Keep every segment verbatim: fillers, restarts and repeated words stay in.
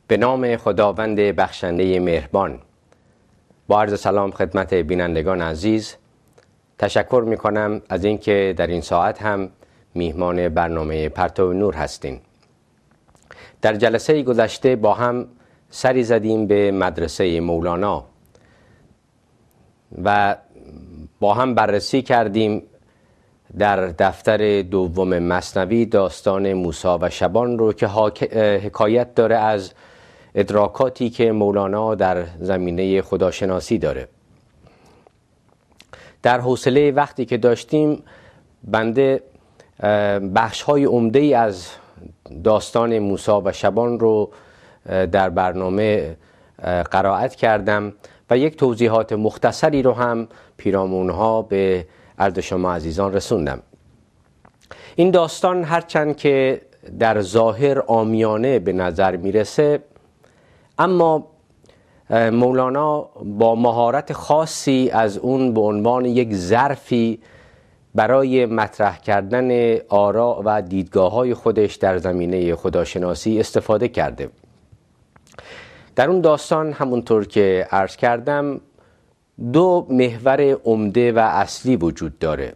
به نام خداوند بخشنده مهربان. با عرض سلام خدمت بینندگان عزیز، تشکر می کنم از اینکه در این ساعت هم میهمان برنامه پرتو نور هستین. در جلسه گذشته با هم سری زدیم به مدرسه مولانا و با هم بررسی کردیم در دفتر دوم مثنوی داستان موسی و شبان رو که حکایت داره از ادراکاتی که مولانا در زمینه خداشناسی داره. در حوصله وقتی که داشتیم بنده بخش‌های عمده‌ای از داستان موسی و شبان رو در برنامه قرائت کردم و یک توضیحات مختصری رو هم پیرامونها به عرض شما عزیزان رسوندم. این داستان هرچند که در ظاهر عامیانه به نظر میرسه، اما مولانا با مهارت خاصی از اون به عنوان یک ظرفی برای مطرح کردن آراء و دیدگاه‌های خودش در زمینه خداشناسی استفاده کرده. در اون داستان همونطور که عرض کردم دو محور عمده و اصلی وجود داره.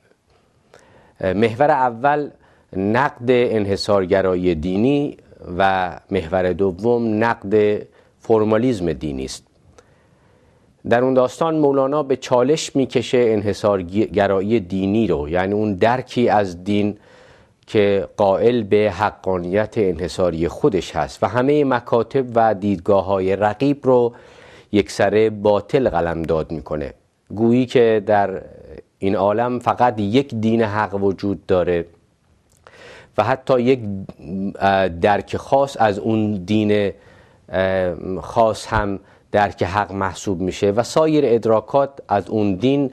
محور اول نقد انحصارگرایی دینی و محور دوم نقد فرمالیسم دینی است. در اون داستان مولانا به چالش میکشه انحصارگرایی دینی رو، یعنی اون درکی از دین که قائل به حقانیت انحصاری خودش هست و همه مکاتب و دیدگاه‌های رقیب رو یکسره باطل قلمداد میکنه، گویی که در این عالم فقط یک دین حق وجود داره و حتی یک درک خاص از اون دین خاص هم درک حق محسوب میشه و سایر ادراکات از اون دین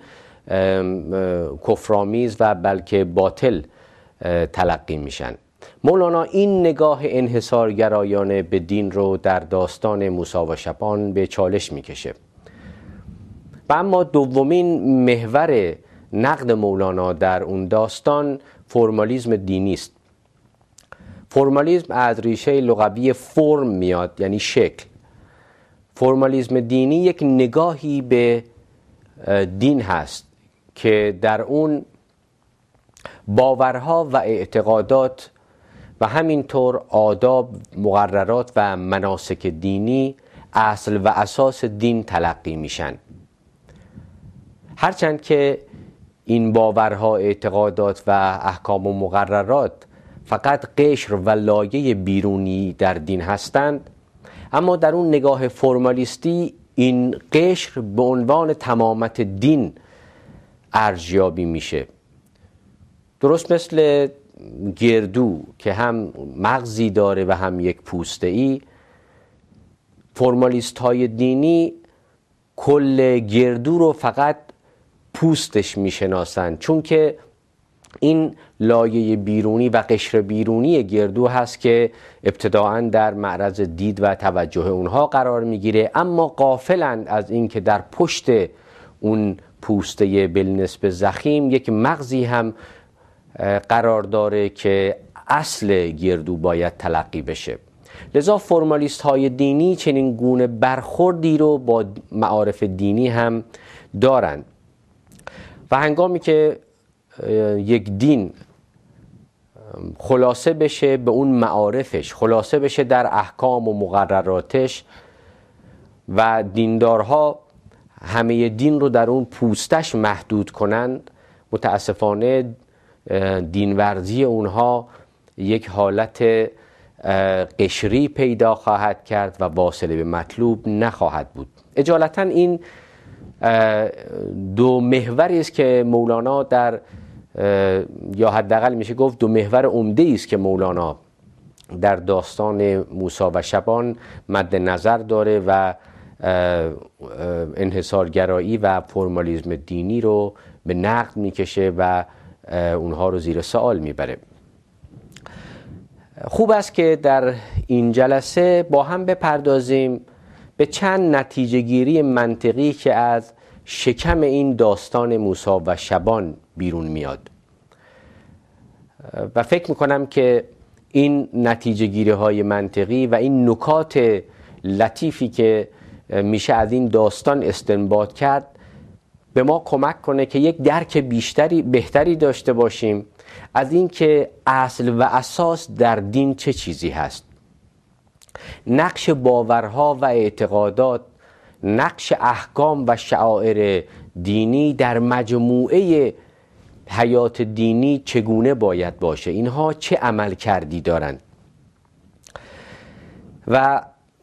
کفرآمیز و بلکه باطل تلقی میشن. مولانا این نگاه انحصارگرایانه به دین رو در داستان موسی و شبان به چالش میکشه. و اما دومین محور نقد مولانا در اون داستان فرمالیسم دینی است. فرمالیسم از ریشه لغوی فرم میاد، یعنی شکل. فرمالیسم دینی یک نگاهی به دین هست که در اون باورها و اعتقادات و همینطور آداب، مقررات و مناسک دینی اصل و اساس دین تلقی میشن. هرچند که این باورها، اعتقادات و احکام و مقررات فقط قشر و لایه بیرونی در دین هستند، اما در اون نگاه فرمالیستی این قشر به عنوان تمامت دین ارزیابی میشه. درست مثل گردو که هم مغزی داره و هم یک پوسته ای، فرمالیست های دینی کل گردو رو فقط پوستش میشناسن، چون که این لایه بیرونی و قشر بیرونی گردو هست که ابتداعاً در معرض دید و توجه اونها قرار میگیره، اما غافلند از این که در پشت اون پوسته بالنسبه ضخیم یک مغزی هم قرار داره که اصل گردو باید تلقی بشه. لذا فرمالیست های دینی چنین گونه برخوردی رو با معارف دینی هم دارن و هنگامی که یک دین خلاصه بشه به اون معارفش، خلاصه بشه در احکام و مقرراتش و دیندارها همه دین رو در اون پوستش محدود کنند، متاسفانه دینورزی اونها یک حالت قشری پیدا خواهد کرد و واصله به مطلوب نخواهد بود. اجالتا این دو محوری است که مولانا در یا حداقل میشه گفت دو محور عمده است که مولانا در داستان موسی و شبان مد نظر داره و انحصارگرایی و فرمالیسم دینی رو به نقد میکشه و اونها رو زیر سوال میبره. خوب است که در این جلسه با هم بپردازیم به چند نتیجه گیری منطقی که از شکم این داستان موسی و شبان بیرون میاد و فکر میکنم که این نتیجه گیری های منطقی و این نکات لطیفی که میشه از این داستان استنباط کرد به ما کمک کنه که یک درک بیشتری بهتری داشته باشیم از این که اصل و اساس در دین چه چیزی هست. نقش باورها و اعتقادات، نقش احکام و شعائر دینی در مجموعه حیات دینی چگونه باید باشه، اینها چه عمل کردی دارند. و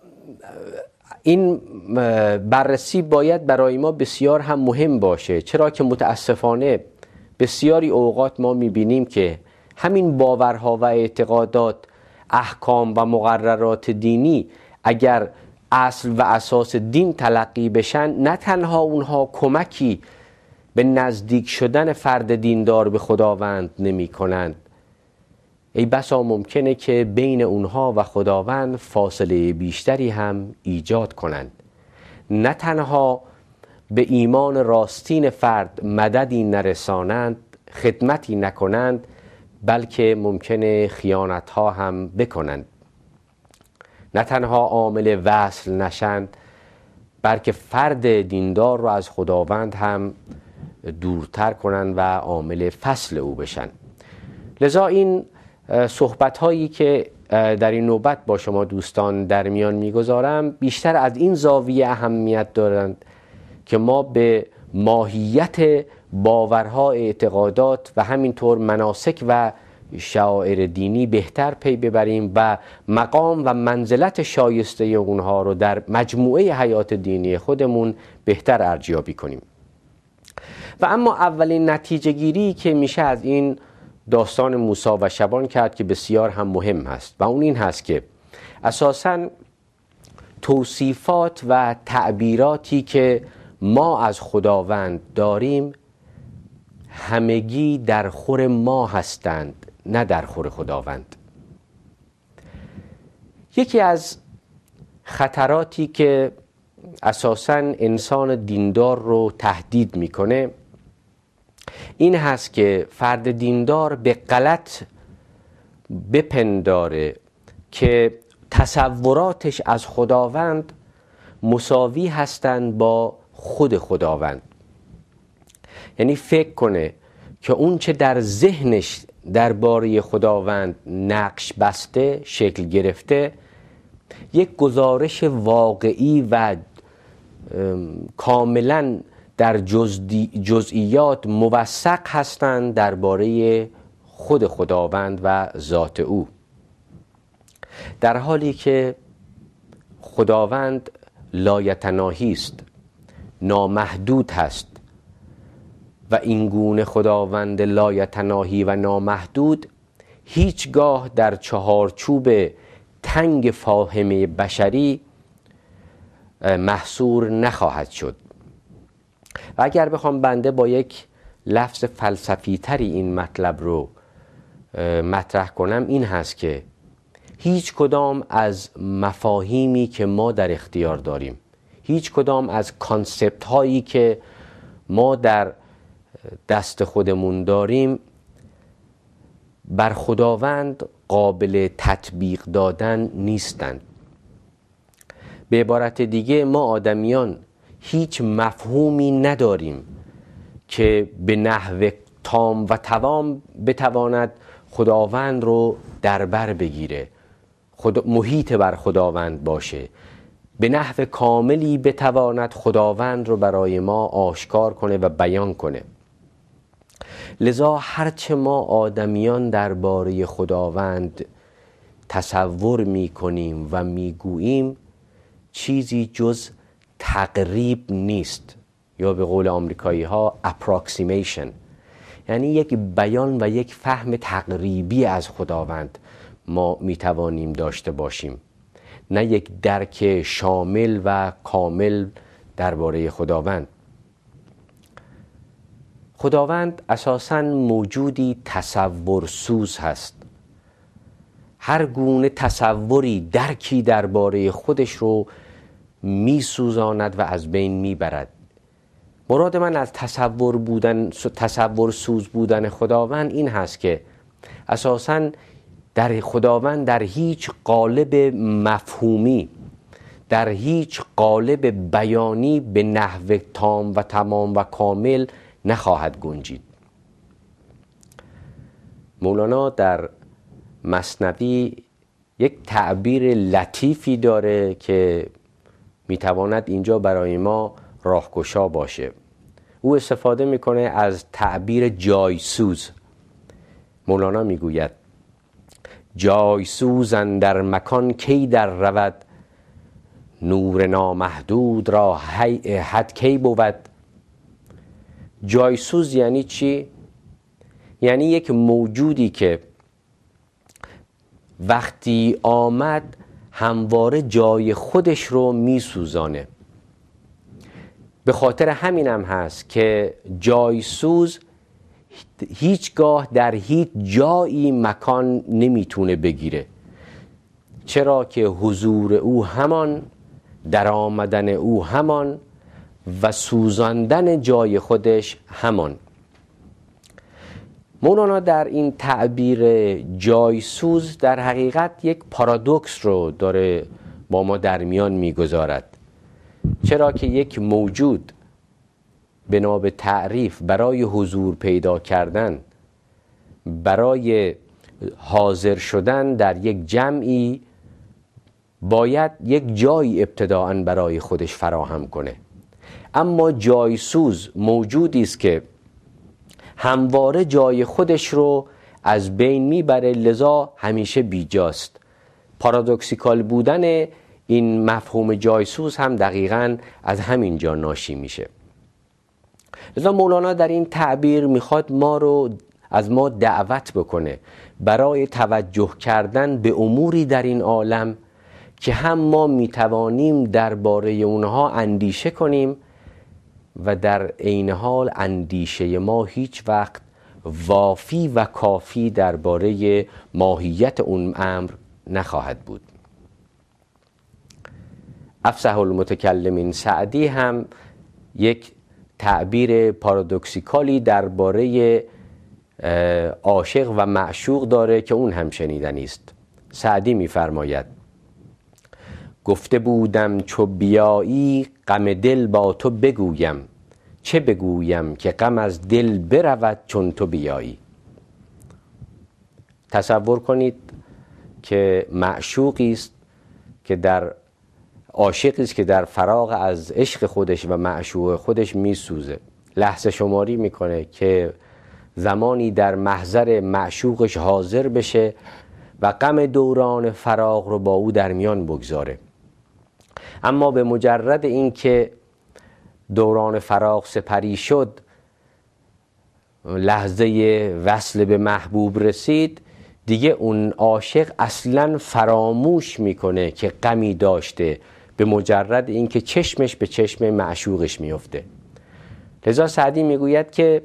این بررسی باید برای ما بسیار هم مهم باشه، چرا که متاسفانه بسیاری اوقات ما میبینیم که همین باورها و اعتقادات، احکام و مقررات دینی اگر اصل و اساس دین تلقی بشن، نه تنها اونها کمکی به نزدیک شدن فرد دیندار به خداوند نمی کنند، ای بسا ممکنه که بین اونها و خداوند فاصله بیشتری هم ایجاد کنند. نه تنها به ایمان راستین فرد مددی نرسانند، خدمتی نکنند، بلکه ممکنه خیانت ها هم بکنند. نه تنها عامل وصل نشند، بلکه فرد دیندار رو از خداوند هم دورتر کنند و عامل فصل او بشن. لذا این صحبت هایی که در این نوبت با شما دوستان در میان میگذارم بیشتر از این زاویه اهمیت دارند که ما به ماهیت باورها، اعتقادات و همینطور مناسک و شعائر دینی بهتر پی ببریم و مقام و منزلت شایسته اونها رو در مجموعه حیات دینی خودمون بهتر ارزیابی کنیم. و اما اولین نتیجه گیری که میشه از این داستان موسی و شبان کرد که بسیار هم مهم هست و اون این هست که اساساً توصیفات و تعبیراتی که ما از خداوند داریم همگی در خور ما هستند، نه در خور خداوند. یکی از خطراتی که اساساً انسان دیندار رو تهدید میکنه این هست که فرد دیندار به غلط بپنداره که تصوراتش از خداوند مساوی هستند با خود خداوند. یعنی فکر کنه که اون چه در ذهنش درباره خداوند نقش بسته، شکل گرفته، یک گزارش واقعی و کاملا در جزئیات موثق هستند درباره خود خداوند و ذات او، در حالی که خداوند لایتناهی است، نامحدود هست و این گونه خداوند لایتناهی و نامحدود هیچگاه در چهارچوب تنگ فاهمه بشری محصور نخواهد شد. و اگر بخوام بنده با یک لفظ فلسفی تری این مطلب رو مطرح کنم، این هست که هیچ کدام از مفاهیمی که ما در اختیار داریم، هیچ کدام از کانسپت هایی که ما در دست خودمون داریم بر خداوند قابل تطبیق دادن نیستند. به عبارت دیگه ما آدمیان هیچ مفهومی نداریم که به نحو تام و تمام بتواند خداوند رو در بر بگیره، خدا محیط بر خداوند باشه، به نحو کاملی بتواند خداوند رو برای ما آشکار کنه و بیان کنه. لذا هرچه ما آدمیان درباره خداوند تصور می کنیم و می گوییم چیزی جز تقریب نیست، یا به قول آمریکایی ها approximation، یعنی یک بیان و یک فهم تقریبی از خداوند ما می توانیم داشته باشیم، نه یک درک شامل و کامل درباره خداوند. خداوند اساساً موجودی تصورسوز هست. هر گونه تصوری، درکی درباره خودش رو می سوزاند و از بین می برد. مراد من از تصور بودن، تصور سوز بودن خداوند این هست که اساساً در خداوند در هیچ قالب مفهومی، در هیچ قالب بیانی به نحو تام و تمام و کامل نخواهد گنجید. مولانا در مثنوی یک تعبیر لطیفی داره که میتواند اینجا برای ما راهگشا باشه. او استفاده میکنه از تعبیر جایسوز. مولانا میگوید جایسوز اندر مکان کی در رود، نور نامحدود را حد کی بود. جایسوز یعنی چی؟ یعنی یک موجودی که وقتی آمد همواره جای خودش رو میسوزانه. به خاطر همینم هست که جایسوز هیچگاه در هیچ جایی مکان نمیتونه بگیره، چرا که حضور او همان، در آمدن او همان و سوزاندن جای خودش همان. مولانا در این تعبیر جایسوز در حقیقت یک پارادوکس رو داره با ما در میان میگذارد، چرا که یک موجود بنا به تعریف برای حضور پیدا کردن، برای حاضر شدن در یک جمعی باید یک جایی ابتداءً برای خودش فراهم کنه. اما جایسوز موجودی است که همواره جای خودش رو از بین میبره، لذا همیشه بیجاست. پارادوکسیکال بودن این مفهوم جایسوز هم دقیقاً از همین جا ناشی میشه. لذا مولانا در این تعبیر میخواد ما رو از ما دعوت بکنه برای توجه کردن به اموری در این عالم که هم ما میتوانیم درباره اونها اندیشه کنیم و در عین حال اندیشه ما هیچ وقت وافی و کافی درباره ماهیت اون امر نخواهد بود. افصح المتکلمین سعدی هم یک تعبیر پارادوکسیکالی درباره عاشق و معشوق داره که اون هم شنیدنی است. سعدی می‌فرماید گفته بودم چو بیایی غم دل با تو بگویم، چه بگویم که غم از دل برود چون تو بیایی. تصور کنید که معشوقی است که در عاشقی است که در فراغ از عشق خودش و معشوق خودش میسوزه، لحظه شماری میکنه که زمانی در محضر معشوقش حاضر بشه و غم دوران فراغ رو با او در میان بگذاره. اما به مجرد اینکه دوران فراغ سپری شد، لحظه وصل به محبوب رسید، دیگه اون عاشق اصلاً فراموش میکنه که غمی داشته، به مجرد اینکه چشمش به چشم معشوقش میفته. لذا سعدی میگوید که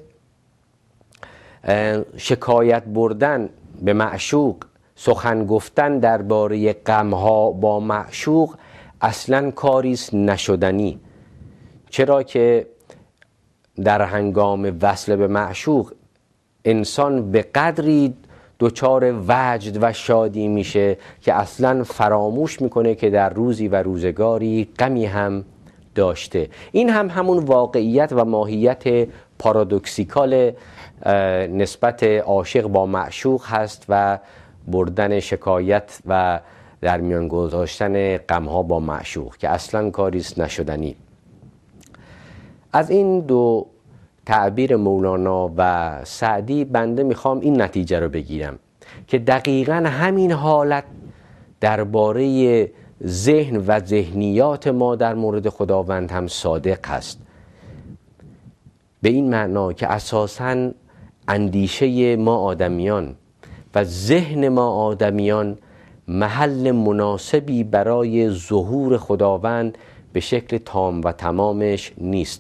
شکایت بردن به معشوق، سخن گفتن درباره غمها با معشوق اصلاً کاریست نشدنی، چرا که در هنگام وصل به معشوق انسان به قدری دچار وجد و شادی میشه که اصلاً فراموش میکنه که در روزی و روزگاری غمی هم داشته. این هم همون واقعیت و ماهیت پارادوکسیکال نسبت عاشق با معشوق هست و بردن شکایت و در میان گذاشتن غمها با معشوق که اصلاً کاریست نشدنی. از این دو تعبیر مولانا و سعدی بنده میخوام این نتیجه رو بگیرم که دقیقاً همین حالت درباره ذهن و ذهنیات ما در مورد خداوند هم صادق هست، به این معنا که اساساً اندیشه ما آدمیان و ذهن ما آدمیان محل مناسبی برای ظهور خداوند به شکل تام و تمامش نیست.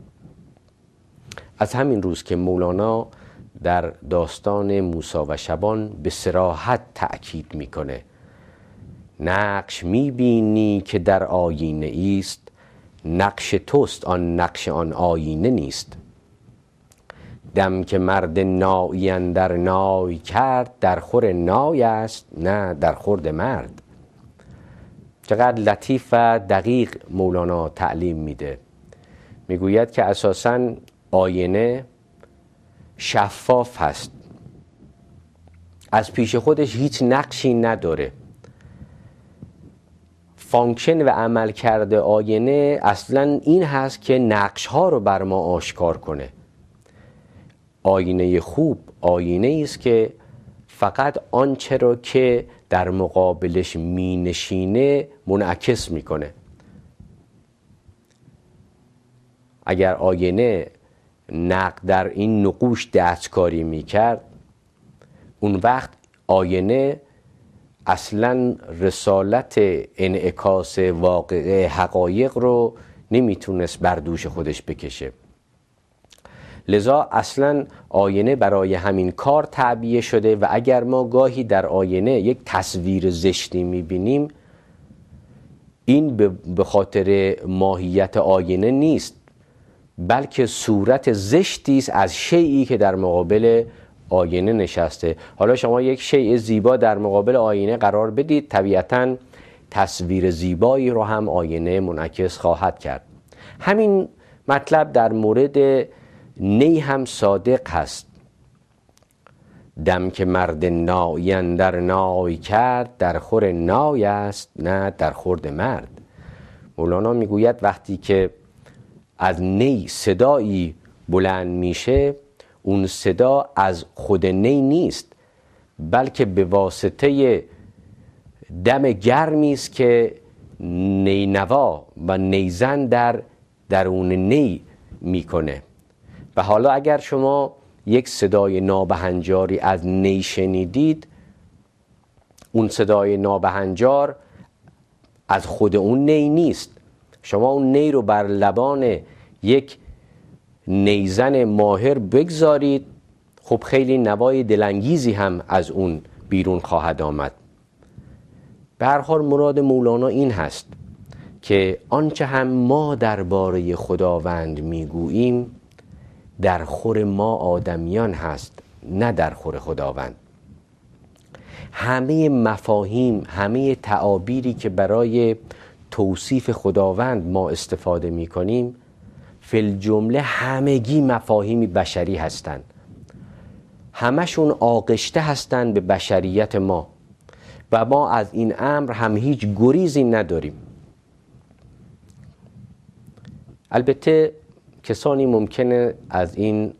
از همین روز که مولانا در داستان موسی و شبان به صراحت تأکید میکنه نقش میبینی که در آینه ایست، نقش توست آن نقش آن آینه نیست. دم که مرد نایی اندر نای کرد، در خور نای است نه در خورد مرد. چقدر لطیف و دقیق مولانا تعلیم میده. میگوید که اساساً آینه شفاف هست، از پیش خودش هیچ نقشی نداره. فانکشن و عمل کرده آینه اصلا این هست که نقش ها رو بر ما آشکار کنه. آینه خوب آینه است که فقط آنچه رو که در مقابلش می نشینه منعکس میکنه. اگر آینه نقد در این نقوش دستکاری میکرد، اون وقت آینه اصلا رسالت انعکاس واقع حقایق رو نمیتونست بر دوش خودش بکشه. لذا اصلا آینه برای همین کار تعبیه شده و اگر ما گاهی در آینه یک تصویر زشتی میبینیم، این به خاطر ماهیت آینه نیست، بلکه صورت زشتی است از شیئی که در مقابل آینه نشسته. حالا شما یک شیء زیبا در مقابل آینه قرار بدید، طبیعتاً تصویر زیبایی رو هم آینه منعکس خواهد کرد. همین مطلب در مورد نی هم صادق هست. دم که مرد نایی اندر نای کرد، در خور نای است نه در خورد مرد. مولانا میگوید وقتی که از نی صدایی بلند میشه، اون صدا از خود نی نیست، بلکه به واسطه دم گرمی است که نینوا و نیزن در درون نی میکنه. و حالا اگر شما یک صدای نابهنجاری از نی شنیدید، اون صدای نابهنجار از خود اون نی نیست. شما اون نی رو بر لبان یک نیزن ماهر بگذارید، خب خیلی نوای دلانگیزی هم از اون بیرون خواهد آمد. به هر حال مراد مولانا این هست که آنچه هم ما درباره خداوند میگوییم در خور ما آدمیان هست، نه در خور خداوند. همه مفاهیم، همه تعابیری که برای توصیف خداوند ما استفاده می کنیم، فی الجمله همگی مفاهیمی بشری هستند. همشون آغشته هستند به بشریت ما و ما از این امر هم هیچ گریزی نداریم. البته کسانی ممکنه از این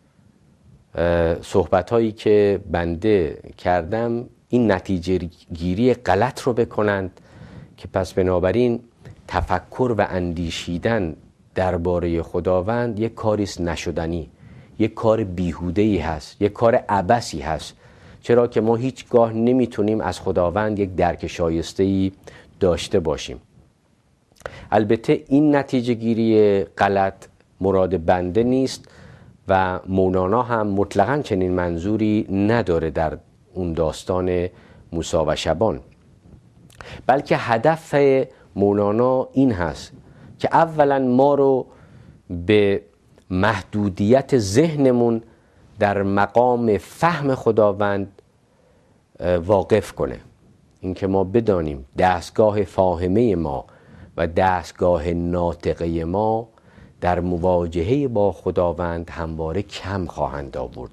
صحبت‌هایی که بنده کردم این نتیجه گیری غلط رو بکنند که پس بنابراین تفکر و اندیشیدن درباره خداوند یک کاریست نشدنی، یک کار بیهوده‌ای هست، یک کار عبثی هست، چرا که ما هیچگاه نمیتونیم از خداوند یک درک شایسته‌ای داشته باشیم. البته این نتیجه گیری غلط مراد بنده نیست و مولانا هم مطلقاً چنین منظوری نداره در اون داستان موسی و شبان، بلکه هدف مولانا این هست که اولا ما رو به محدودیت ذهنمون در مقام فهم خداوند واقف کنه. اینکه ما بدانیم دستگاه فاهمه ما و دستگاه ناطقه ما در مواجهه با خداوند همواره کم خواهند آورد.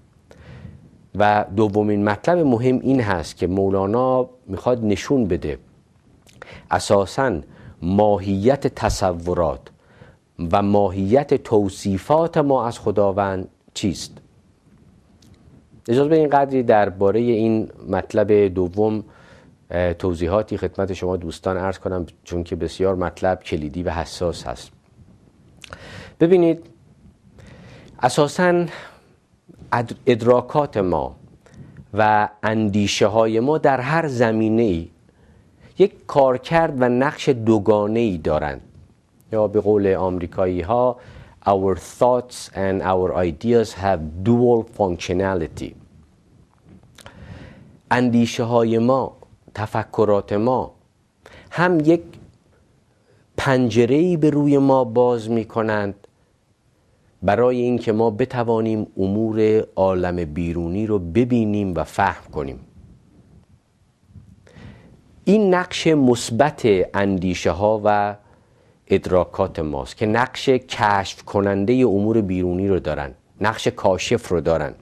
و دومین مطلب مهم این هست که مولانا میخواد نشون بده اساساً ماهیت تصورات و ماهیت توصیفات ما از خداوند چیست. اجازه بدین قدری درباره این مطلب دوم توضیحاتی خدمت شما دوستان عرض کنم، چون که بسیار مطلب کلیدی و حساس هست. ببینید، اساساً ادراکات ما و اندیشه های ما در هر زمینه‌ای یک کارکرد و نقش دوگانه‌ای دارند، یا به قول آمریکایی ها our thoughts and our ideas have dual functionality. اندیشه های ما، تفکرات ما هم یک پنجره‌ای به روی ما باز می کنند برای اینکه ما بتوانیم امور عالم بیرونی رو ببینیم و فهم کنیم. این نقش مثبت اندیشه ها و ادراکات ماست که نقش کشف کننده امور بیرونی رو دارن، نقش کاشف رو دارن.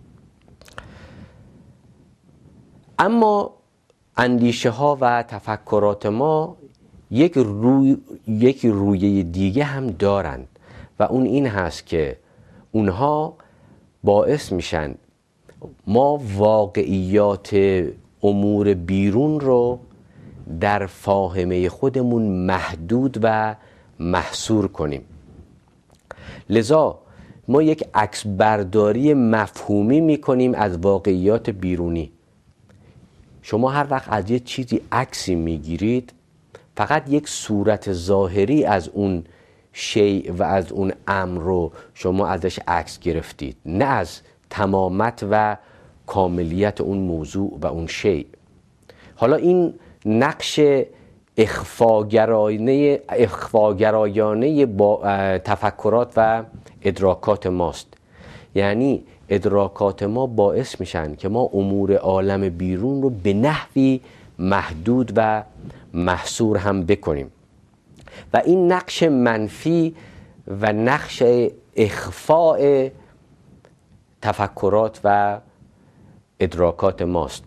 اما اندیشه ها و تفکرات ما یک روی یک رویه دیگه هم دارند و اون این هست که اونها باعث میشن ما واقعیات امور بیرون رو در فاهمه خودمون محدود و محصور کنیم. لذا ما یک عکس برداری مفهومی میکنیم از واقعیات بیرونی. شما هر وقت از یه چیزی عکسی میگیرید، فقط یک صورت ظاهری از اون شیء و از اون امر رو شما ازش عکس گرفتید، نه از تمامت و کاملیت اون موضوع و اون شیء. حالا این نقش اخفاگرایانه اخفاگرایانه با تفکرات و ادراکات ماست. یعنی ادراکات ما باعث میشن که ما امور عالم بیرون رو به نحوی محدود و محصور هم بکنیم و این نقش منفی و نقش اخفاء تفکرات و ادراکات ماست.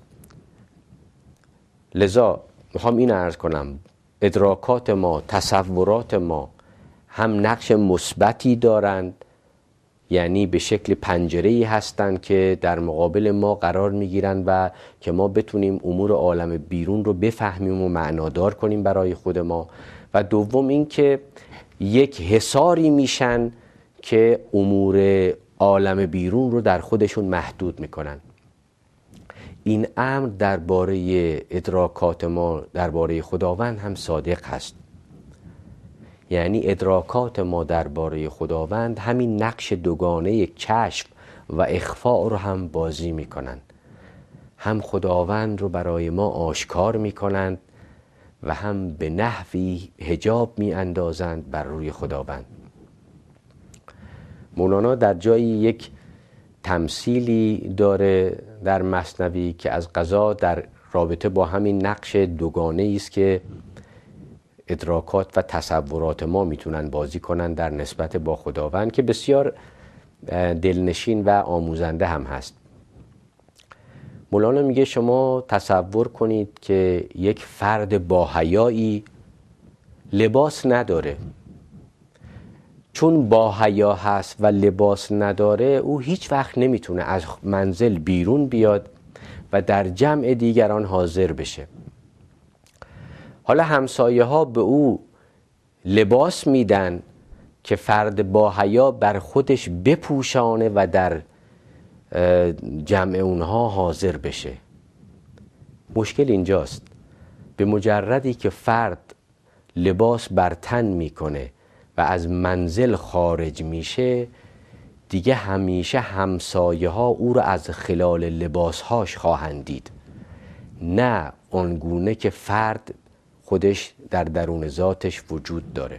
لذا میخوام این عرض کنم، ادراکات ما، تصورات ما هم نقش مثبتی دارند، یعنی به شکل پنجره‌ای هستند که در مقابل ما قرار میگیرند و که ما بتونیم امور عالم بیرون رو بفهمیم و معنادار کنیم برای خود ما. و دوم این که یک حصاری میشن که امور عالم بیرون رو در خودشون محدود میکنن. این امر درباره ادراکات ما درباره خداوند هم صادق هست. یعنی ادراکات ما درباره خداوند همین نقش دوگانه کشف و اخفاء رو هم بازی میکنند. هم خداوند رو برای ما آشکار میکنند و هم به نحوی حجاب میاندازند بر روی خداوند. مولانا در جایی یک تمثیلی داره در مثنوی که از قضا در رابطه با همین نقش دوگانه است که ادراکات و تصورات ما میتونن بازی کنن در نسبت با خداوند، که بسیار دلنشین و آموزنده هم هست. مولانا میگه شما تصور کنید که یک فرد با حیایی لباس نداره. چون با حیا هست و لباس نداره، او هیچ وقت نمیتونه از منزل بیرون بیاد و در جمع دیگران حاضر بشه. حالا همسایه ها به او لباس میدن که فرد با حیا بر خودش بپوشانه و در جمع اونها حاضر بشه. مشکل اینجاست، به مجردی که فرد لباس بر تن میکنه و از منزل خارج میشه، دیگه همیشه همسایه ها او را از خلال لباس هاش خواهند دید، نه آنگونه که فرد خودش در درون ذاتش وجود داره.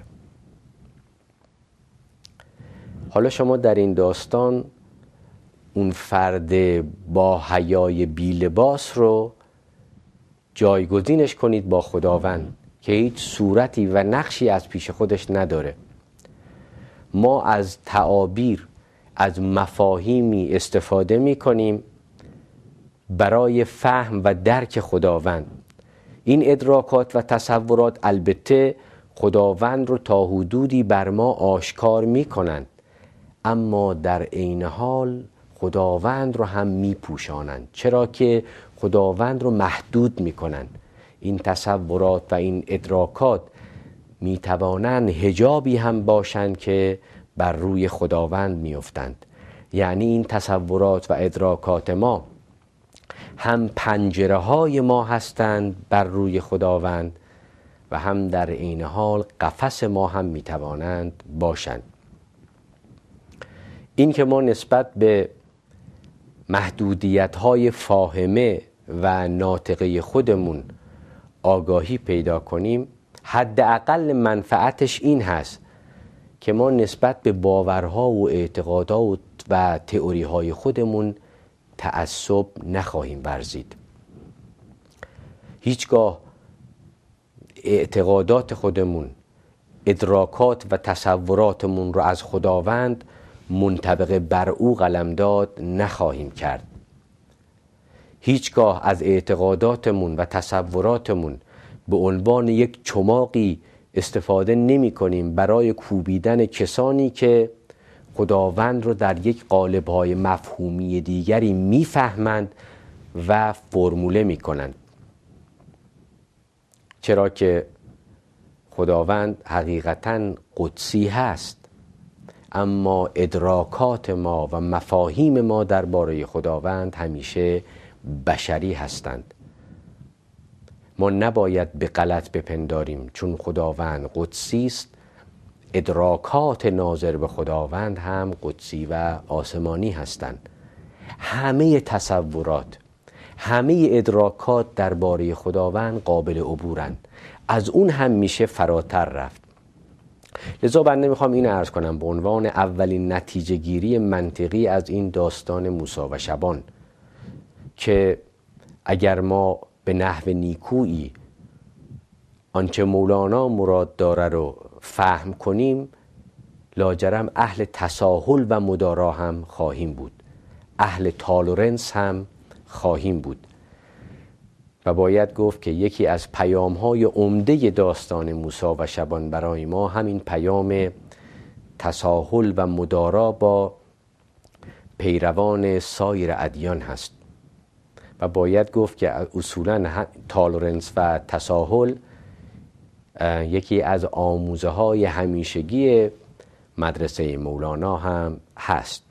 حالا شما در این داستان اون فرد با حیای بی لباس رو جایگزینش کنید با خداوند که هیچ صورتی و نقشی از پیش خودش نداره. ما از تعابیر، از مفاهیمی استفاده می کنیم برای فهم و درک خداوند. این ادراکات و تصورات البته خداوند رو تا حدودی بر ما آشکار می کنند، اما در عین حال خداوند رو هم می پوشانند، چرا که خداوند رو محدود می کنند. این تصورات و این ادراکات می توانند حجابی هم باشند که بر روی خداوند می افتند. یعنی این تصورات و ادراکات ما هم پنجره های ما هستند بر روی خداوند و هم در عین حال قفس ما هم می توانند باشند. این که ما نسبت به محدودیت های فاهمه و ناطقه خودمون آگاهی پیدا کنیم، حداقل منفعتش این هست که ما نسبت به باورها و اعتقادات و تئوری های خودمون تعصب نخواهیم ورزید. هیچگاه اعتقادات خودمون، ادراکات و تصوراتمون رو از خداوند منطبق بر او قلمداد نخواهیم کرد. هیچگاه از اعتقاداتمون و تصوراتمون به عنوان یک چماقی استفاده نمی کنیم برای کوبیدن کسانی که خداوند رو در یک قالب‌های مفهومی دیگری میفهمند و فرموله می کنند. چرا که خداوند حقیقتاً قدسی هست، اما ادراکات ما و مفاهیم ما درباره خداوند همیشه بشری هستند. ما نباید به غلط بپنداریم چون خداوند قدسی است، ادراکات ناظر به خداوند هم قدسی و آسمانی هستند. همه تصورات، همه ادراکات درباره خداوند قابل عبورند، از اون هم میشه فراتر رفت. لذا بنده میخوام این عرض کنم به عنوان اولین نتیجه گیری منطقی از این داستان موسی و شبان که اگر ما به نحو نیکویی آنچه مولانا مراد داره رو فهم کنیم، لاجرم اهل تساهل و مدارا هم خواهیم بود، اهل تالرنس هم خواهیم بود. و باید گفت که یکی از پیام‌های عمده داستان موسی و شبان برای ما همین پیام تساهل و مدارا با پیروان سایر ادیان هست. و باید گفت که اصولاً تالرنس و تساهل یکی از آموزه های همیشگی مدرسه مولانا هم هست.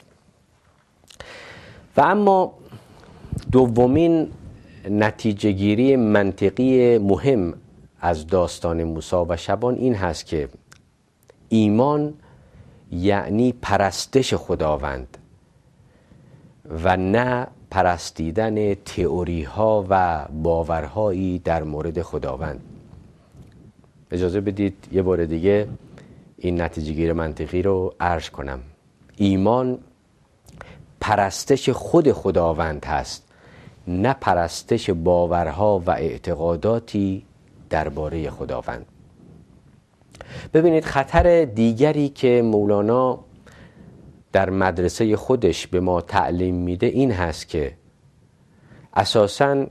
و اما دومین نتیجه گیری منطقی مهم از داستان موسی و شبان این هست که ایمان یعنی پرستش خداوند و نه پرستیدن تئوری ها و باورهایی در مورد خداوند. اجازه بدید یه بار دیگه این نتیجه گیری منطقی رو عرض کنم. ایمان پرستش خود خداوند هست، نه پرستش باورها و اعتقاداتی درباره خداوند. ببینید خطر دیگری که مولانا در مدرسه خودش به ما تعلیم میده این هست که اساساً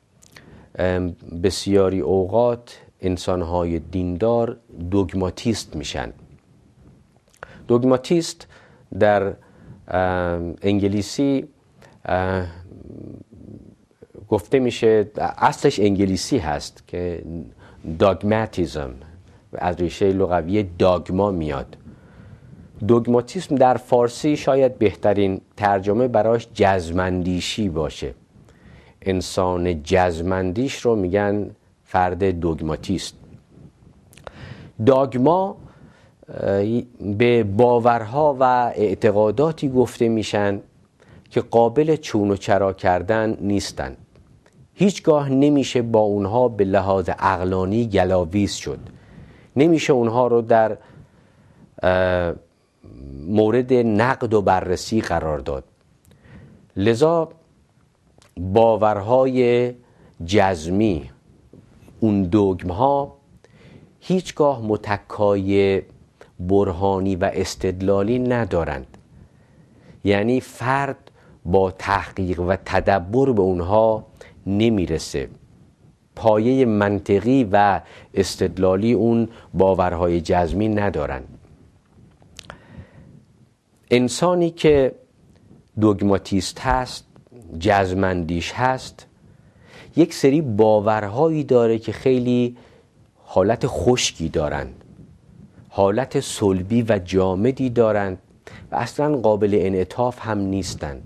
بسیاری اوقات انسانهای دیندار دوگماتیست میشن. دوگماتیست در انگلیسی گفته میشه، اصلش انگلیسی هست که داگماتیزم از ریشه لغوی داگما میاد. دوگماتیسم در فارسی شاید بهترین ترجمه براش جزمندیشی باشه. انسان جزمندیش رو میگن فرد دوگماتیست. داگما به باورها و اعتقاداتی گفته میشن که قابل چون و چرا کردن نیستن. هیچگاه نمیشه با اونها به لحاظ عقلانی گلاویز شد. نمیشه اونها رو در مورد نقد و بررسی قرار داد. لذا باورهای جزمی، اون دوگمها هیچگاه متکای برهانی و استدلالی ندارند. یعنی فرد با تحقیق و تدبر به اونها نمیرسه. پایه منطقی و استدلالی اون باورهای جزمی ندارند. انسانی که دوگماتیست هست، جزمندیش هست، یک سری باورهایی داره که خیلی حالت خشکی دارند، حالت صلبی و جامدی دارند و اصلا قابل انعطاف هم نیستند.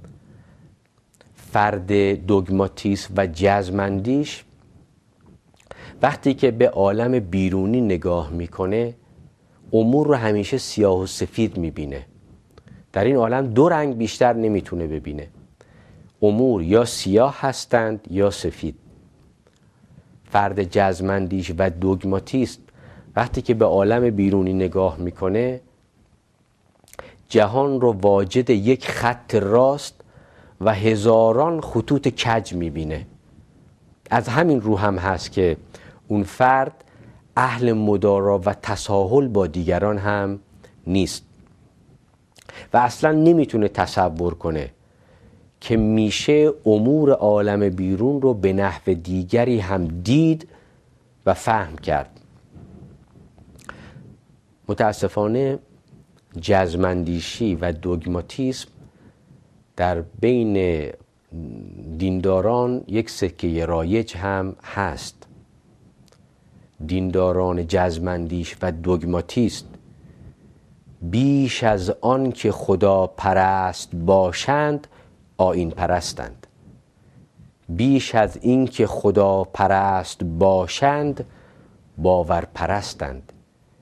فرد دوگماتیست و جزمندیش وقتی که به عالم بیرونی نگاه میکنه امور رو همیشه سیاه و سفید میبینه. در این عالم دو رنگ بیشتر نمیتونه ببینه. امور یا سیاه هستند یا سفید. فرد جزمندیش و دوگماتیست وقتی که به عالم بیرونی نگاه میکنه جهان رو واجد یک خط راست و هزاران خطوط کج میبینه. از همین رو هم هست که اون فرد اهل مدارا و تساهل با دیگران هم نیست و اصلا نمیتونه تصور کنه که میشه امور عالم بیرون رو به نحو دیگری هم دید و فهم کرد. متاسفانه جزم‌اندیشی و دوگماتیسم در بین دینداران یک سکه رایج هم هست. دینداران جزم‌اندیش و دوگماتیست بیش از آن که خدا پرست باشند آیین پرستند. بیش از این که خدا پرست باشند باور پرستند.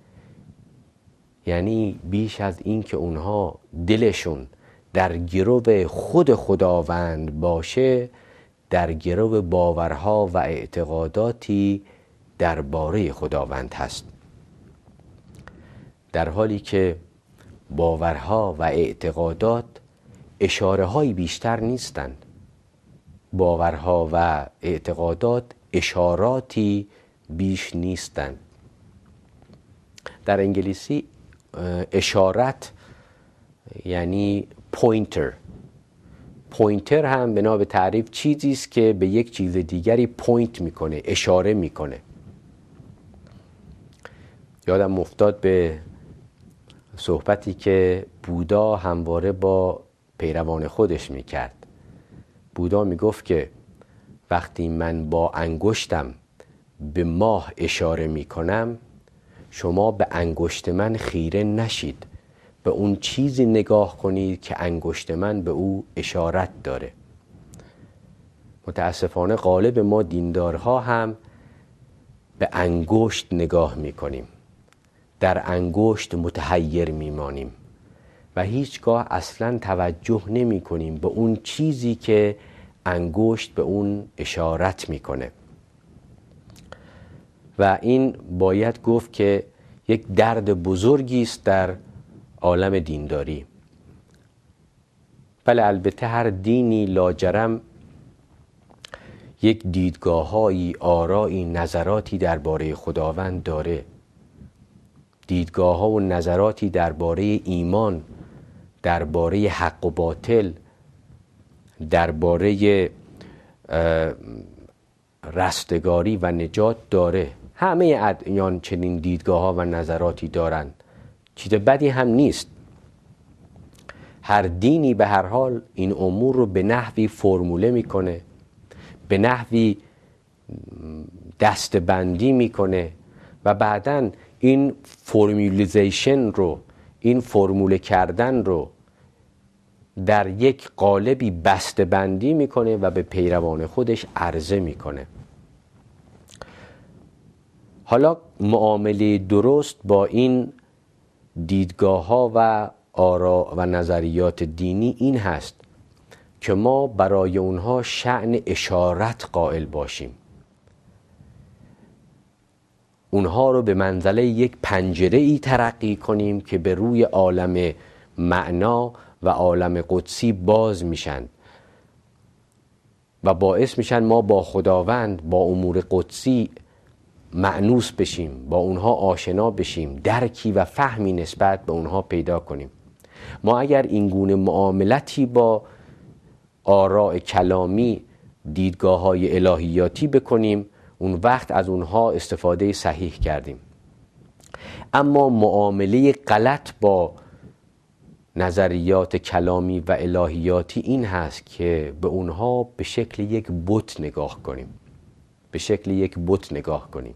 یعنی بیش از این که اونها دلشون در گرو خود خداوند باشه، در گرو باورها و اعتقاداتی درباره خداوند هست، در حالی که باورها و اعتقادات اشاره های بیشتر نیستند. باورها و اعتقادات اشاراتی بیش نیستند. در انگلیسی اشارت یعنی پوینتر. پوینتر هم بنا به تعریف چیزی است که به یک چیز دیگری پوینت میکنه، اشاره میکنه. یادم افتاد به صحبتی که بودا همواره با پیروان خودش میکرد. بودا میگفت که وقتی من با انگشتم به ماه اشاره میکنم، شما به انگشت من خیره نشید، به اون چیزی نگاه کنید که انگشت من به او اشارت داره. متاسفانه غالب ما دیندارها هم به انگشت نگاه میکنیم، در انگشت متحیر میمانیم و هیچگاه اصلا توجه نمی کنیم به اون چیزی که انگشت به اون اشارت میکنه. و این باید گفت که یک درد بزرگی است در عالم دینداری. بله البته هر دینی لاجرم یک دیدگاه‌هایی، آرایی، نظراتی درباره خداوند داره. دیدگاه‌ها و نظراتی درباره ایمان، درباره حق و باطل، درباره رستگاری و نجات داره. همه ادیان چنین دیدگاه‌ها و نظراتی دارند. چیز بدی هم نیست. هر دینی به هر حال این امور رو به نحوی فرموله میکنه، به نحوی دستبندی میکنه و بعداً این فرمولیزیشن رو، این فرموله کردن رو در یک قالبی بسته‌بندی میکنه و به پیروان خودش عرضه میکنه. حالا معامله درست با این دیدگاه ها و آرا و نظریات دینی این هست که ما برای اونها شأن اشارت قائل باشیم. اونها رو به منزله یک پنجره ای ترقی کنیم که به روی عالم معنا و عالم قدسی باز میشن و باعث میشن ما با خداوند، با امور قدسی مأنوس بشیم، با اونها آشنا بشیم، درکی و فهمی نسبت به اونها پیدا کنیم. ما اگر این گونه معاملتی با آراء کلامی، دیدگاه های الهیاتی بکنیم، اون وقت از اونها استفاده صحیح کردیم. اما معامله غلط با نظریات کلامی و الهیاتی این هست که به اونها به شکل یک بت نگاه کنیم، به شکل یک بت نگاه کنیم.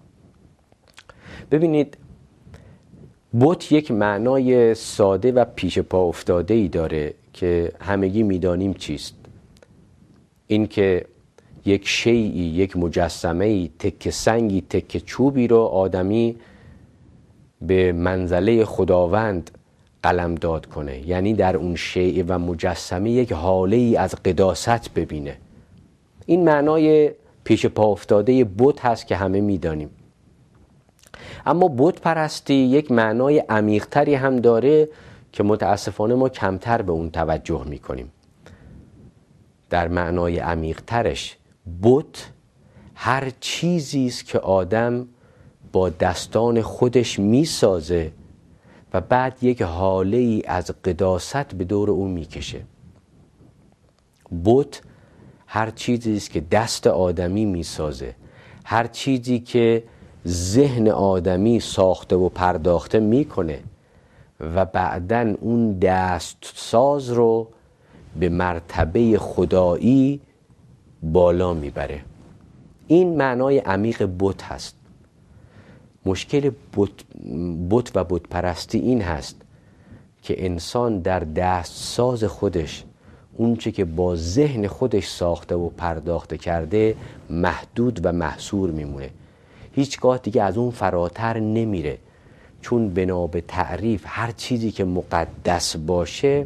ببینید، بت یک معنای ساده و پیش پا افتاده ای داره که همگی میدانیم چیست. این که یک شیئی، یک مجسمه‌ای، تکه سنگی، تکه چوبی رو آدمی به منزله خداوند قلمداد کنه، یعنی در اون شیء و مجسمه یک حاله ای از قداست ببینه. این معنای پیش پا افتاده بت هست که همه میدانیم. اما بت پرستی یک معنای عمیق‌تری هم داره که متاسفانه ما کمتر به اون توجه میکنیم. در معنای عمیق‌ترش بت هر چیزی است که آدم با دستان خودش میسازه و بعد یک حاله ای از قداست به دور اون میکشه. بت هر چیزی است که دست آدمی میسازه، هر چیزی که ذهن آدمی ساخته و پرداخته میکنه و بعدن اون دست ساز رو به مرتبه خدایی بالا میبره. این معنای عمیق بت هست. مشکل بت, بت و بت پرستی این هست که انسان در دست ساز خودش اون چه که با ذهن خودش ساخته و پرداخته کرده محدود و محصور میمونه، هیچگاه دیگه از اون فراتر نمیره، چون بنا به تعریف هر چیزی که مقدس باشه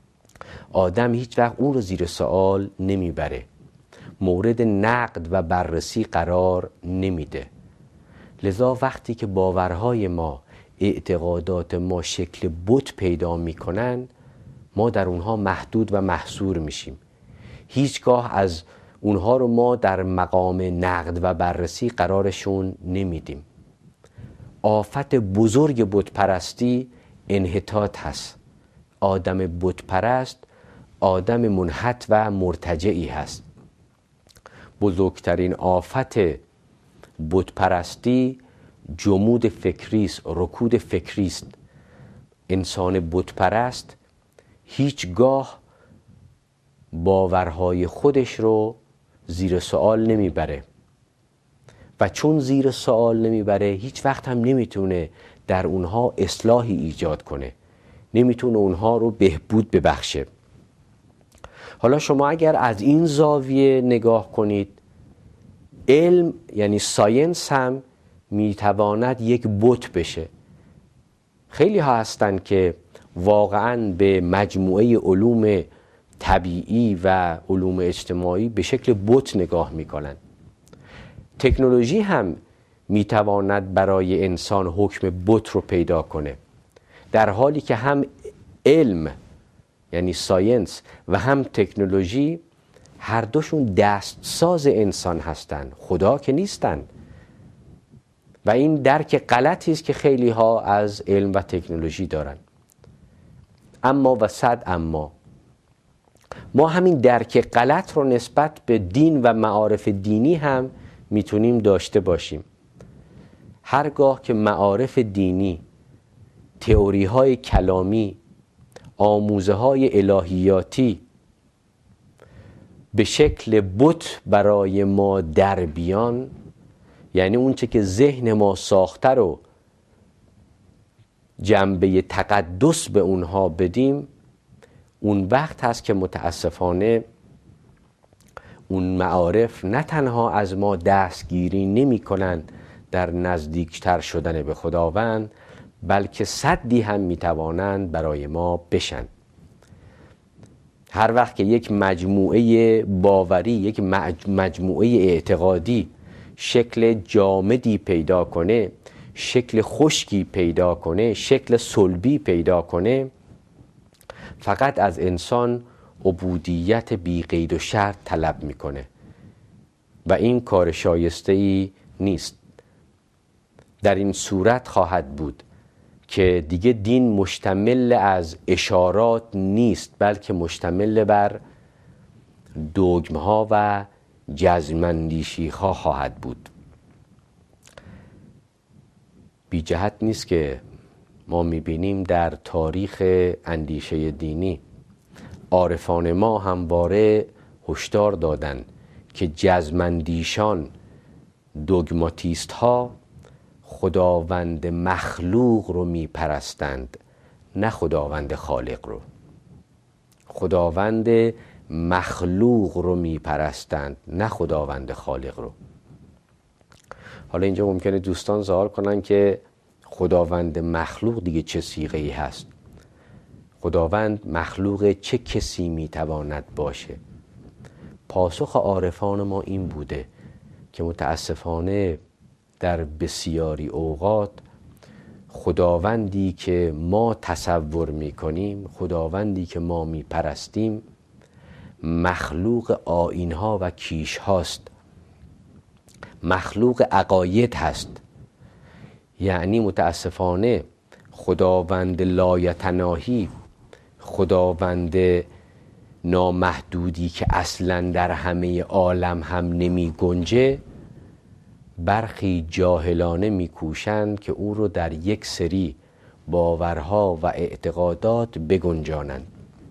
آدم هیچ وقت اون رو زیر سوال نمیبره، مورد نقد و بررسی قرار نمیده. لذا وقتی که باورهای ما، اعتقادات ما شکل بت پیدا میکنن، ما در اونها محدود و محصور میشیم. هیچگاه از اونها رو ما در مقام نقد و بررسی قرارشون نمیدیم. آفت بزرگ بت پرستی انحطاط هست. آدم بت پرست آدم منحط و مرتجعی هست. بزرگترین آفت بت پرستی جمود فکری است، رکود فکری است. انسان بت پرست هیچگاه باورهای خودش رو زیر سوال نمیبره و چون زیر سوال نمیبره هیچ وقت هم نمیتونه در اونها اصلاحی ایجاد کنه، نمیتونه اونها رو بهبود ببخشه. حالا شما اگر از این زاویه نگاه کنید، علم یعنی ساینس هم میتواند یک بت بشه. خیلی ها هستن که واقعاً به مجموعه علوم طبیعی و علوم اجتماعی به شکل بت نگاه میکنن. تکنولوژی هم میتواند برای انسان حکم بت رو پیدا کنه، در حالی که هم علم یعنی ساینس و هم تکنولوژی هر دوشون دستساز انسان هستن، خدا که نیستن. و این درک غلطی است که خیلی ها از علم و تکنولوژی دارن. اما و صد اما ما همین درک غلط رو نسبت به دین و معارف دینی هم میتونیم داشته باشیم. هرگاه که معارف دینی، تئوری های کلامی، آموزه های الهیاتی به شکل بت برای ما در بیان، یعنی اون چه که ذهن ما ساخته رو جنبه تقدس به اونها بدیم، اون وقت هست که متاسفانه اون معارف نه تنها از ما دستگیری نمی کنند در نزدیکتر شدن به خداوند، بلکه صدی هم می توانند برای ما بشن. هر وقت که یک مجموعه باوری، یک مجموعه اعتقادی شکل جامدی پیدا کنه، شکل خشکی پیدا کنه، شکل صلبی پیدا کنه، فقط از انسان عبودیت بی قید و شرط طلب میکنه و این کار شایسته‌ای نیست. در این صورت خواهد بود که دیگه دین مشتمل از اشارات نیست، بلکه مشتمل بر دوگمها و جزم‌اندیشی ها خواهد بود. بی جهت نیست که ما میبینیم در تاریخ اندیشه دینی عارفان ما همواره هشدار دادن که جزم‌اندیشان، دوگماتیست ها خداوند مخلوق رو میپرستند، نه خداوند خالق رو. خداوند مخلوق رو میپرستند، نه خداوند خالق رو. حالا اینجا ممکنه دوستان سوال کنن که خداوند مخلوق دیگه چه صیغه‌ای هست؟ خداوند مخلوق چه کسی میتواند باشه؟ پاسخ عارفان ما این بوده که متاسفانه در بسیاری اوقات خداوندی که ما تصور میکنیم، خداوندی که ما میپرستیم، مخلوق آیین‌ها و کیش هاست، مخلوق عقاید هست. یعنی متاسفانه خداوند لایتناهی، خداوند نامحدودی که اصلا در همه عالم هم نمی گنجه، برخی جاهلانه میکوشند که او رو در یک سری باورها و اعتقادات بگنجانند.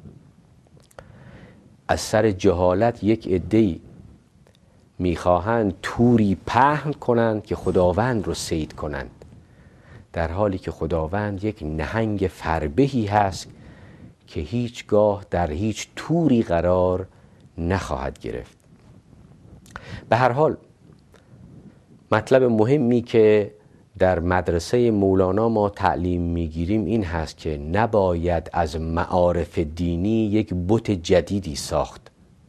از سر جهالت یک عده‌ای میخواهند توری پهن کنند که خداوند رو صید کنند، در حالی که خداوند یک نهنگ فربهی هست که هیچگاه در هیچ توری قرار نخواهد گرفت. به هر حال مطلب مهمی که در مدرسه مولانا ما تعلیم میگیریم این هست که نباید از معارف دینی یک بت جدیدی ساخت.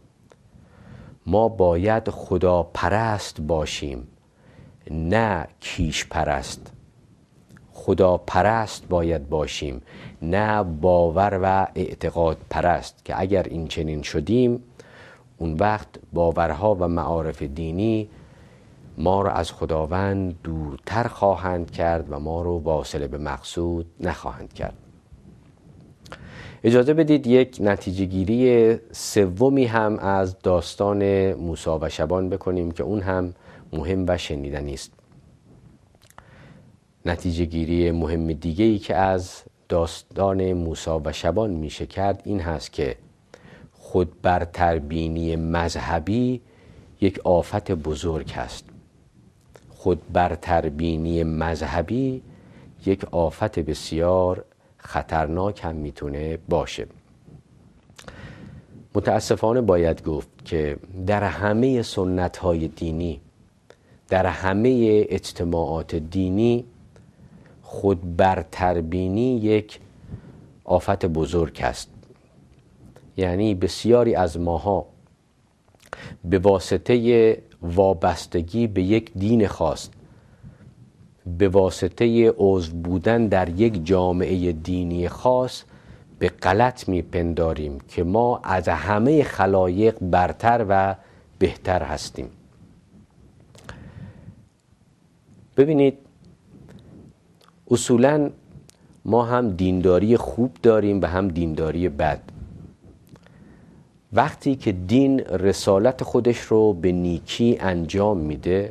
ما باید خدا پرست باشیم، نه کیش پرست. خدا پرست باید باشیم، نه باور و اعتقاد پرست، که اگر این چنین شدیم اون وقت باورها و معارف دینی ما را از خداوند دورتر خواهند کرد و ما رو واصل به مقصود نخواهند کرد. اجازه بدید یک نتیجه گیری سومی هم از داستان موسی و شبان بکنیم که اون هم مهم و شنیدنی است. نتیجه گیری مهم دیگه‌ای که از داستان موسی و شبان میشه کرد این هست که خود برتربینی مذهبی یک آفت بزرگ هست. خود برتربینی مذهبی یک آفت بسیار خطرناک هم میتونه باشه. متاسفانه باید گفت که در همه سنت‌های دینی، در همه اجتماعات دینی، خود برتربینی یک آفت بزرگ است. یعنی بسیاری از ماها به واسطه وابستگی به یک دین خاص، به واسطه عضو بودن در یک جامعه دینی خاص، به غلط میپنداریم که ما از همه خلایق برتر و بهتر هستیم. ببینید، اصولاً ما هم دینداری خوب داریم و هم دینداری بد. وقتی که دین رسالت خودش رو به نیکی انجام میده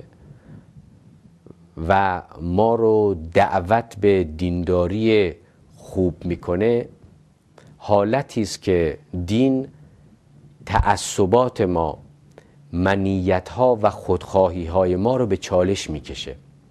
و ما رو دعوت به دینداری خوب میکنه، حالتی است که دین تعصبات ما، منیت‌ها و خودخواهی‌های ما رو به چالش میکشه.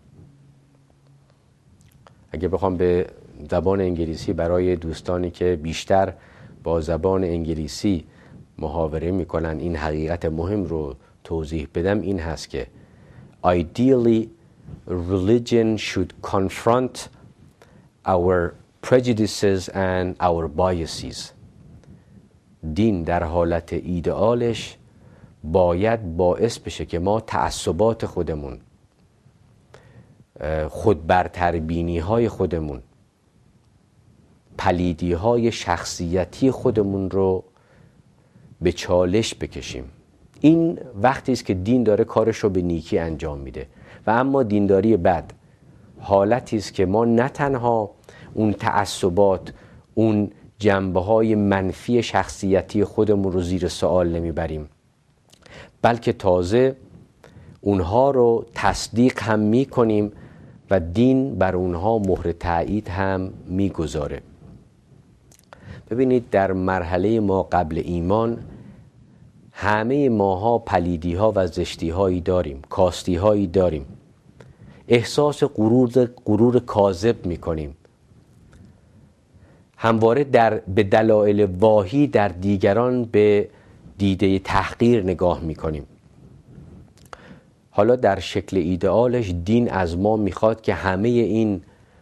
اگه بخوام به زبان انگلیسی برای دوستانی که بیشتر با زبان انگلیسی محاوره میکنن این حقیقت مهم رو توضیح بدم، این هست که ideally religion should confront our prejudices and our biases. دین در حالت ایدئالش باید باعث بشه که ما تعصبات خودمون، خود برتربینی های خودمون، پلیدی های شخصیتی خودمون رو به چالش بکشیم. این وقتی است که دین داره کارش رو به نیکی انجام میده. و اما دینداری بد حالتی است که ما نه تنها اون تعصبات، اون جنبه های منفی شخصیتی خودمون رو زیر سوال نمیبریم، بلکه تازه اونها رو تصدیق هم میکنیم و دین بر اونها مهر تایید هم میگذاره. ببینید، در مرحله ما قبل ایمان همه ماها پلیدی ها و زشتی هایی داریم، کاستی هایی داریم، احساس غرور غرور کاذب میکنیم، همواره در به دلایل واهی در دیگران به دیده تحقیر نگاه میکنیم. حالا در شکل ایدئالش دین از ما میخواد که همه این